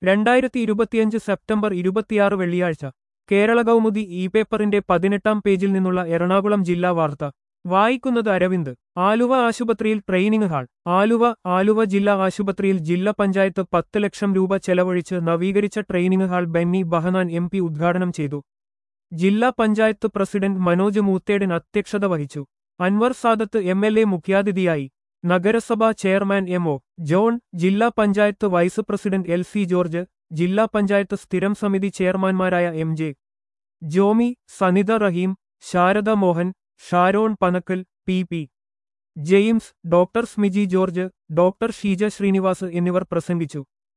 2025 September 26 വെള്ളിയാഴ്ച കേരള കൗമുദി പേപ്പറിന്റെ 18-ാം പേജിൽ നിന്നുള്ള എറണാകുളം ജില്ലാ വാർത്ത വായിക്കുന്നത് അരവിന്ദ്. ആലുവ ആശുപത്രിയിൽ ട്രെയിനിംഗ് ഹാൾ. ആലുവ ജില്ലാ ആശുപത്രിയിൽ ജില്ലാ പഞ്ചായത്ത് 10 ലക്ഷം രൂപ ചെലവഴിച്ച് നവീകരിച്ച training hall Benny Behanan MP ഉദ്ഘാടനം ചെയ്തു. ജില്ലാ പഞ്ചായത്ത് പ്രസിഡന്റ് മനോജ് മൂത്തേടൻ അധ്യക്ഷത വഹിച്ചു. അൻവർ സാദത്ത് MLA മുഖ്യാതിഥിയായി. നഗരസഭാ ചെയർമാൻ MO ജോൺ, ജില്ലാ panchayat vice president LC George, ജില്ലാ പഞ്ചായത്ത് സ്ഥിരം സമിതി ചെയർമാൻമാരായ MJ Jomy, Sanitha Raheem, Sharada Mohan, Sharon Panakkal, PP James, doctor Smiji George, doctor Sheeja Srinivas എന്നിവർ പ്രസംഗിച്ചു.